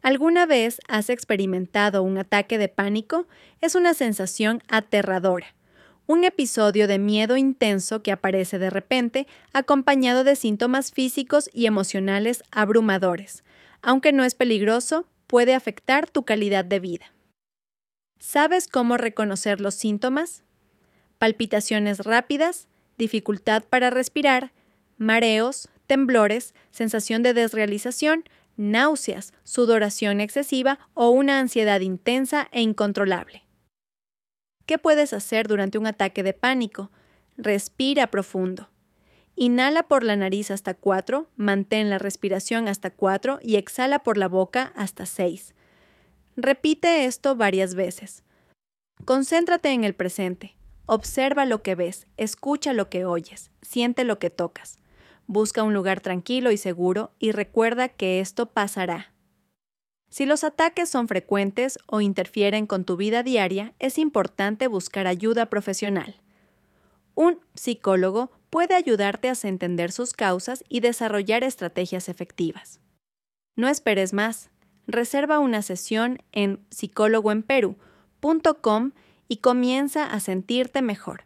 ¿Alguna vez has experimentado un ataque de pánico? Es una sensación aterradora. Un episodio de miedo intenso que aparece de repente, acompañado de síntomas físicos y emocionales abrumadores. Aunque no es peligroso, puede afectar tu calidad de vida. ¿Sabes cómo reconocer los síntomas? Palpitaciones rápidas, dificultad para respirar, mareos, temblores, sensación de desrealización, náuseas, sudoración excesiva o una ansiedad intensa e incontrolable. ¿Qué puedes hacer durante un ataque de pánico? Respira profundo. Inhala por la nariz hasta 4, mantén la respiración hasta 4 y exhala por la boca hasta 6. Repite esto varias veces. Concéntrate en el presente. Observa lo que ves, escucha lo que oyes, siente lo que tocas. Busca un lugar tranquilo y seguro y recuerda que esto pasará. Si los ataques son frecuentes o interfieren con tu vida diaria, es importante buscar ayuda profesional. Un psicólogo puede ayudarte a entender sus causas y desarrollar estrategias efectivas. No esperes más. Reserva una sesión en psicólogoenperú.com y comienza a sentirte mejor.